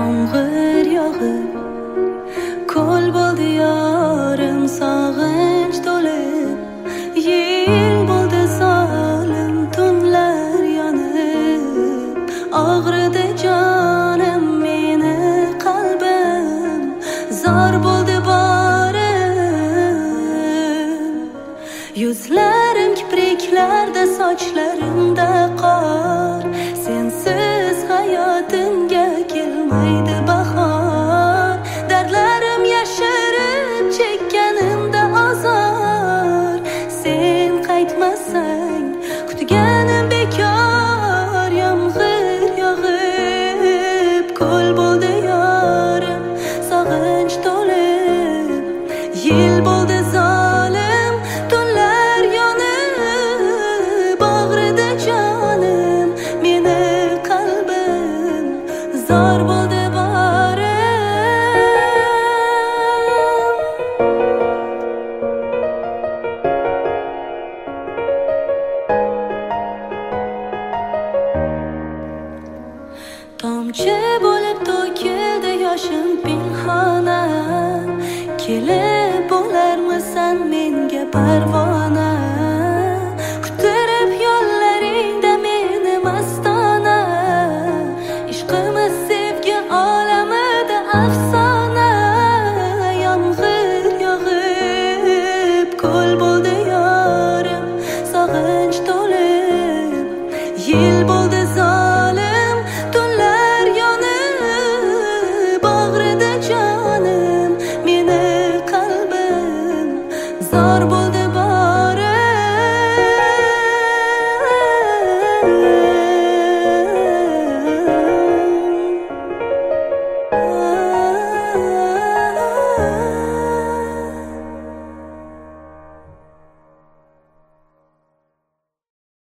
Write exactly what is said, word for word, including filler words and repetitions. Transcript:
Yağmur yağıp ko'l bo'ldi yorim, sog'inch to'lib. Yil bo'ldi zolim, tunlar yonib. Og'ridi jonim, meni qalbim, zor bo'ldi borim. Yuzlarim kipriklarda, sochlarimda qor. Sensiz hayotimga kelmaydi bahor. Dardlarim yashirib chekkanimda azor. Sen qaytmasang kutganim bekor. Yomg'ir yog'ib ko'l bo'ldi yorim, sog'inch to'lib. Yil bo'ldi zolim, tunlar yonib. Og'ridi jonim, meni qalbim, zor bo'ldi borim. Tomchi bo'lib to'kildi yoshim pinhona. Kelib bo'larmisan menga parvona? Qutirib yo'llaringda meni mastona. Ishqimiz sevgi olamida afsona. Yomg'ir yog'ib ko'l bo'ldi yorim, sog'inch to'lib. Yil bo'ldi zolim, tunlar yonib. Og'ridi jonim, meni qalbim, zor bo'ldi borim.